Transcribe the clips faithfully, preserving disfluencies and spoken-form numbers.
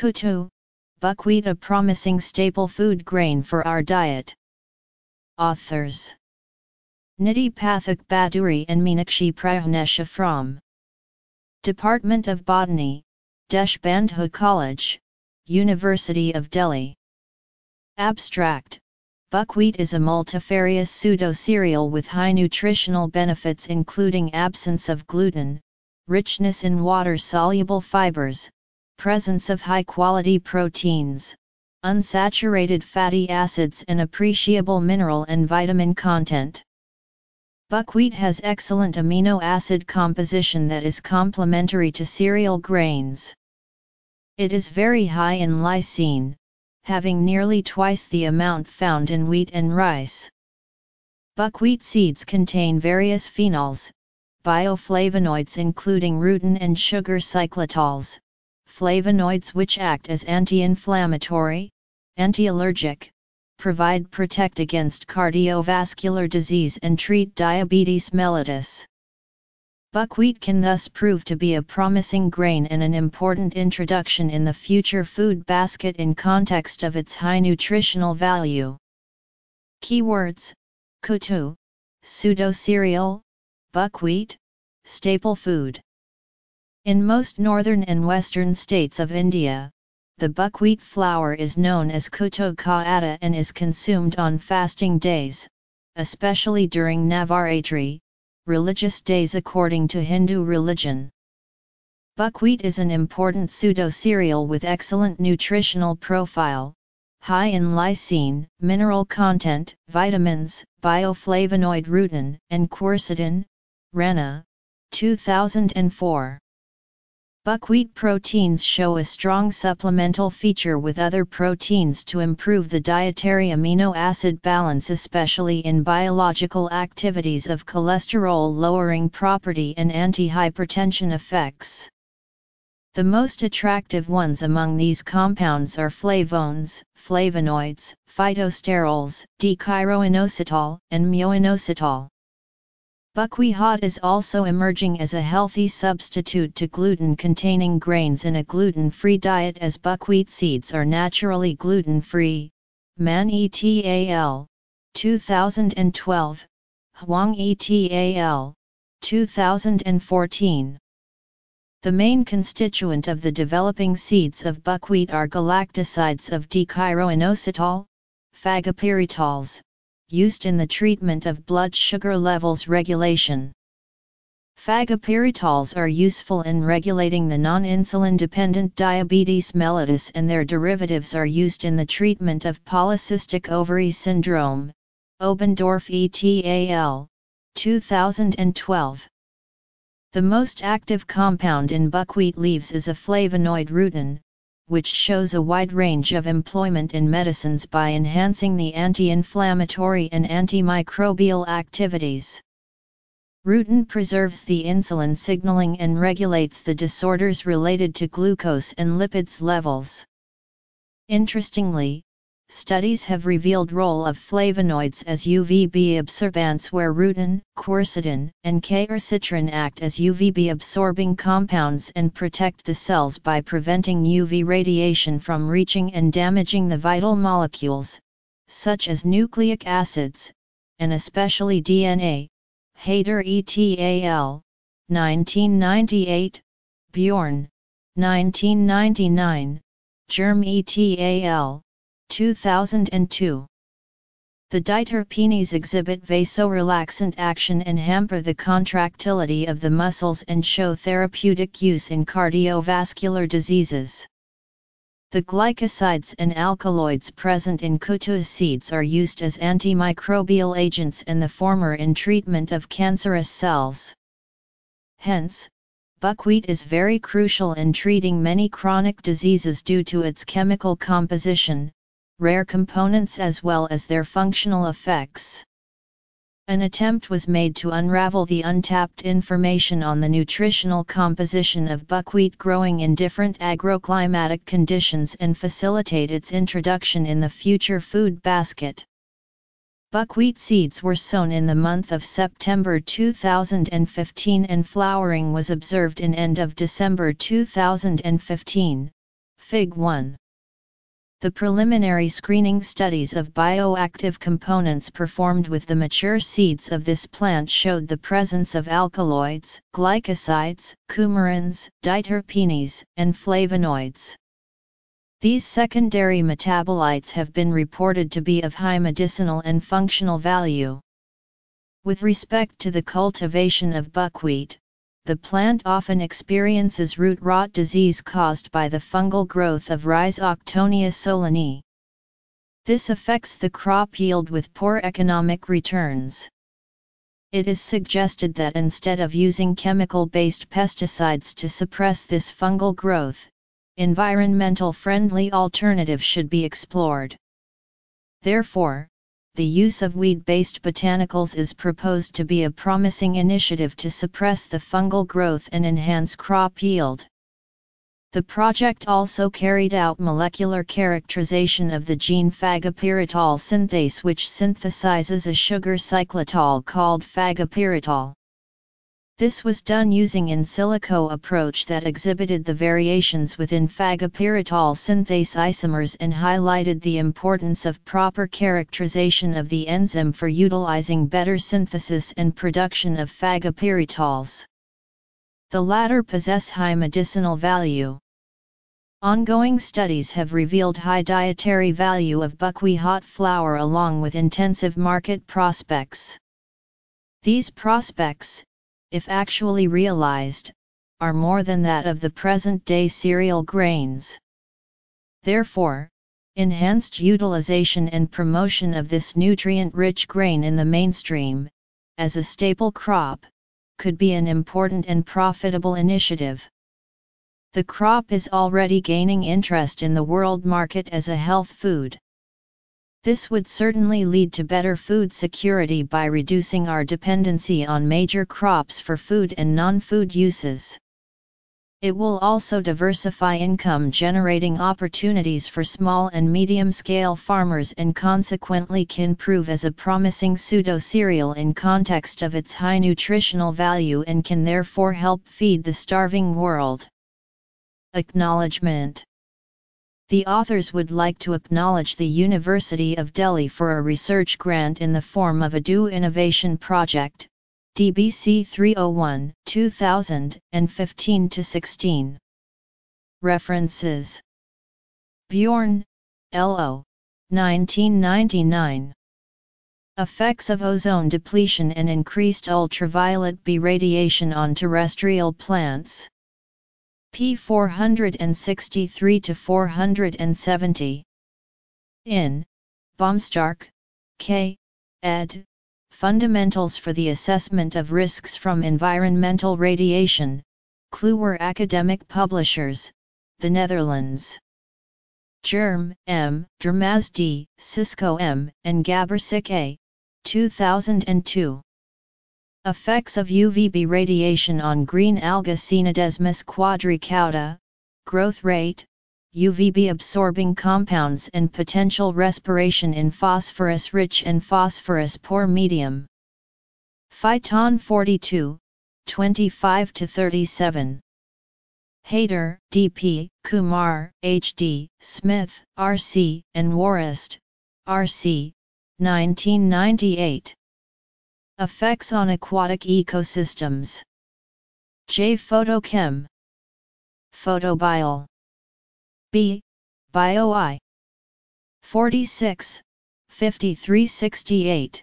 Kutu, buckwheat, a promising staple food grain for our diet. Authors: Nidhi Pathak Baduri and Meenakshi Prajnesha from Department of Botany, Deshbandhu College, University of Delhi. Abstract: Buckwheat is a multifarious pseudo-cereal with high nutritional benefits including absence of gluten, richness in water-soluble fibers, presence of high-quality proteins, unsaturated fatty acids and appreciable mineral and vitamin content. Buckwheat has excellent amino acid composition that is complementary to cereal grains. It is very high in lysine, having nearly twice the amount found in wheat and rice. Buckwheat seeds contain various phenols, bioflavonoids including rutin and sugar cyclotols, flavonoids which act as anti-inflammatory, anti-allergic, provide protect against cardiovascular disease and treat diabetes mellitus. Buckwheat can thus prove to be a promising grain and an important introduction in the future food basket in context of its high nutritional value. Keywords: Kutu, pseudo-cereal, buckwheat, staple food. In most northern and western states of India, the buckwheat flour is known as Kutu ka atta and is consumed on fasting days, especially during Navaratri, religious days according to Hindu religion. Buckwheat is an important pseudo-cereal with excellent nutritional profile, high in lysine, mineral content, vitamins, bioflavonoid rutin, and quercetin. Rana, two thousand four. Buckwheat proteins show a strong supplemental feature with other proteins to improve the dietary amino acid balance, especially in biological activities of cholesterol-lowering property and anti-hypertension effects. The most attractive ones among these compounds are flavones, flavonoids, phytosterols, D-chiroinositol, and myoinositol. Buckwheat is also emerging as a healthy substitute to gluten-containing grains in a gluten-free diet, as buckwheat seeds are naturally gluten-free. Man et al. two thousand twelve, Huang et al. two thousand fourteen. The main constituent of the developing seeds of buckwheat are galactosides of D-chiroinositol, fagopyritols, used in the treatment of blood sugar levels regulation. Fagopyritols are useful in regulating the non-insulin dependent diabetes mellitus, and their derivatives are used in the treatment of polycystic ovary syndrome. Obendorf et al. two thousand twelve. The most active compound in buckwheat leaves is a flavonoid rutin, which shows a wide range of employment in medicines by enhancing the anti-inflammatory and antimicrobial activities. Rutin preserves the insulin signaling and regulates the disorders related to glucose and lipids levels. Interestingly, studies have revealed role of flavonoids as U V B absorbents, where rutin, quercetin, and quercitrin act as U V B absorbing compounds and protect the cells by preventing U V radiation from reaching and damaging the vital molecules, such as nucleic acids, and especially D N A. Haider et al. nineteen ninety-eight, Bjorn, nineteen ninety-nine, Germ et al. two thousand two. The diterpenes exhibit vasorelaxant action and hamper the contractility of the muscles and show therapeutic use in cardiovascular diseases. The glycosides and alkaloids present in kutu seeds are used as antimicrobial agents, and the former in treatment of cancerous cells. Hence, buckwheat is very crucial in treating many chronic diseases due to its chemical composition, rare components as well as their functional effects. An attempt was made to unravel the untapped information on the nutritional composition of buckwheat growing in different agroclimatic conditions and facilitate its introduction in the future food basket. Buckwheat seeds were sown in the month of September two thousand fifteen and flowering was observed in end of December two thousand fifteen. Fig one. The preliminary screening studies of bioactive components performed with the mature seeds of this plant showed the presence of alkaloids, glycosides, coumarins, diterpenes, and flavonoids. These secondary metabolites have been reported to be of high medicinal and functional value. With respect to the cultivation of buckwheat, the plant often experiences root rot disease caused by the fungal growth of Rhizoctonia solanae. This affects the crop yield with poor economic returns. It is suggested that instead of using chemical-based pesticides to suppress this fungal growth, environmental-friendly alternatives should be explored. Therefore, the use of weed-based botanicals is proposed to be a promising initiative to suppress the fungal growth and enhance crop yield. The project also carried out molecular characterization of the gene phagopyritol synthase, which synthesizes a sugar cyclotol called phagopyritol. This was done using in silico approach that exhibited the variations within phagopyritol synthase isomers and highlighted the importance of proper characterization of the enzyme for utilizing better synthesis and production of phagopyritols. The latter possess high medicinal value. Ongoing studies have revealed high dietary value of buckwheat hot flour along with intensive market prospects. These prospects, if actually realized, are more than that of the present-day cereal grains. Therefore, enhanced utilization and promotion of this nutrient-rich grain in the mainstream, as a staple crop, could be an important and profitable initiative. The crop is already gaining interest in the world market as a health food. This would certainly lead to better food security by reducing our dependency on major crops for food and non-food uses. It will also diversify income-generating opportunities for small and medium-scale farmers and consequently can prove as a promising pseudo-cereal in context of its high nutritional value and can therefore help feed the starving world. Acknowledgement. The authors would like to acknowledge the University of Delhi for a research grant in the form of a D O Innovation Project, D B C three oh one, two thousand fifteen to sixteen. References: Bjorn, L O nineteen ninety-nine. Effects of ozone depletion and increased ultraviolet B radiation on terrestrial plants. P four sixty-three to four seventy. In Baumstark, K. ed. Fundamentals for the Assessment of Risks from Environmental Radiation, Kluwer Academic Publishers, the Netherlands. Germ, M., Dramaz D., Cisco M., and Gabersik A., two thousand two. Effects of U V B radiation on green alga Cynodesmus quadricauda, growth rate, U V B-absorbing compounds and potential respiration in phosphorus-rich and phosphorus-poor medium. Phyton forty-two, twenty-five to thirty-seven. Hayter, D P, Kumar, H D, Smith, R C, and Warist, R C, nineteen ninety-eight. Effects on aquatic ecosystems. J. Photochem. Photobiol. B. BioI. forty-six, fifty-three sixty-eight.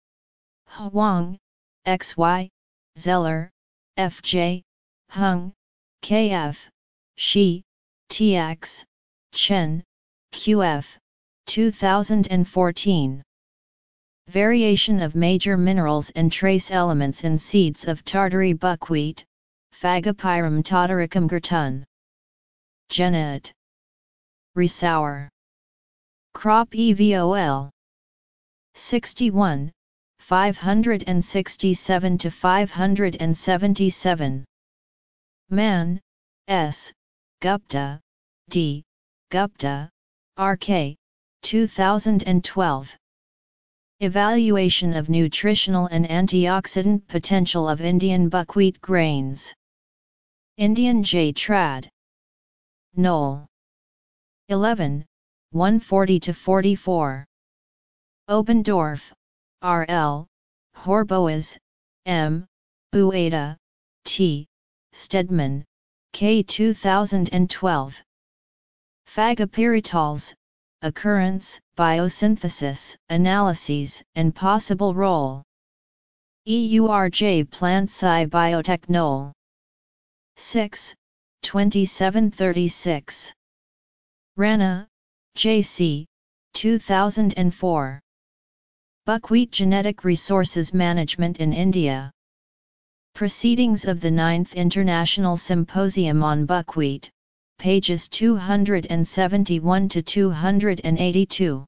Huang, X Y, Zeller, F J, Hung, K F, Shi, T X, Chen, Q F, two thousand fourteen. Variation of major minerals and trace elements in seeds of Tartary buckwheat, Phagopyrum tataricum gertun. Genet. Resour. Crop E V O L. sixty-one, five sixty-seven to five seventy-seven. Mann, S., Gupta, D., Gupta, R K, two thousand twelve. Evaluation of nutritional and antioxidant potential of Indian buckwheat grains. Indian J. Trad. Knoll. eleven, one forty to forty-four. Obendorf, R L, Horboas, M, Bueda, T, Stedman, K two thousand twelve. Fagopyritols, Occurrence, Biosynthesis, Analyses, and Possible Role. E U R J Plant Sci Biotechnol. six, twenty-seven thirty-six. Rana, J C, two thousand four. Buckwheat Genetic Resources Management in India. Proceedings of the ninth International Symposium on Buckwheat, pages two hundred seventy-one to two hundred eighty-two.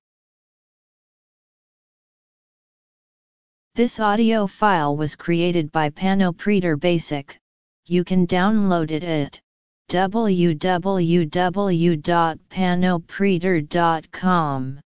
This audio file was created by Panopreter Basic. You can download it at w w w dot panopreter dot com.